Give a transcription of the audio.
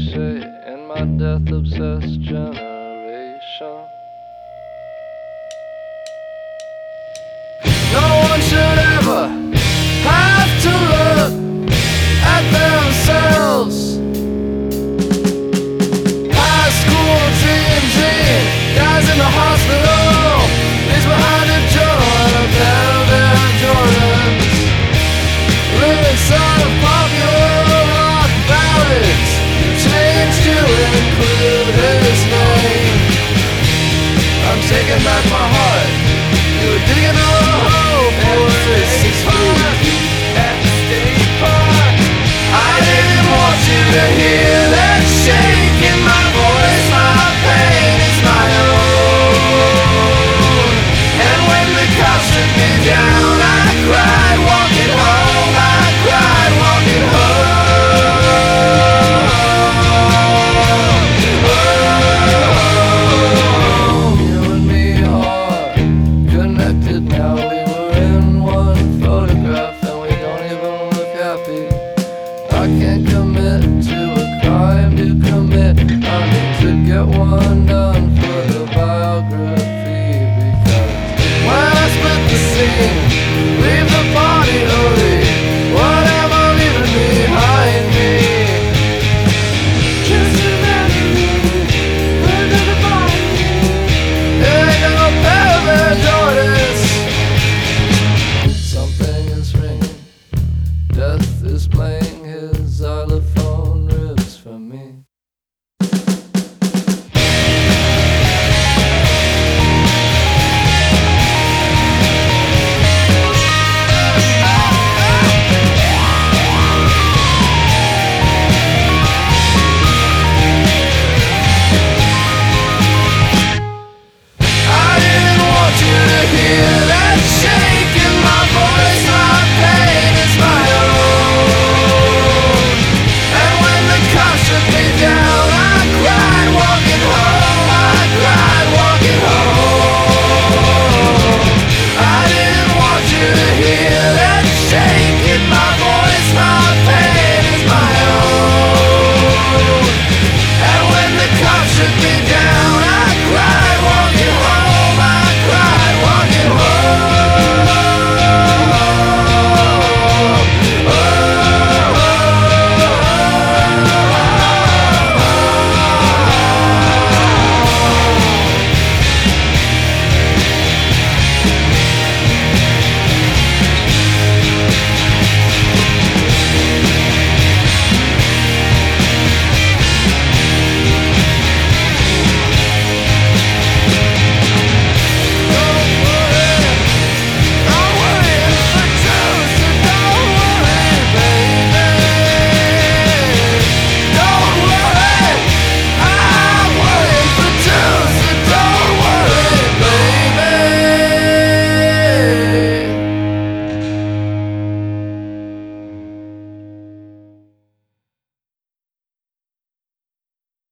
cliche in my death-obsessed generation. No one should ever have to look at themselves. High school dream dies in the hospital, leaves behind a journal and a pair of Air Jordans. Lyrics of popular rock ballads changed to include his name. I'm taking back my heart. You were digging a hole for 6 feet at the state park. I didn't want you to hear that shake in my voice. My pain is my own. And when the cops took me down, I cried walking home. I cried walking home. You and me are connected now. We were in one photograph and we don't even look happy. I can't commit to a crime to commit. I need to get one done.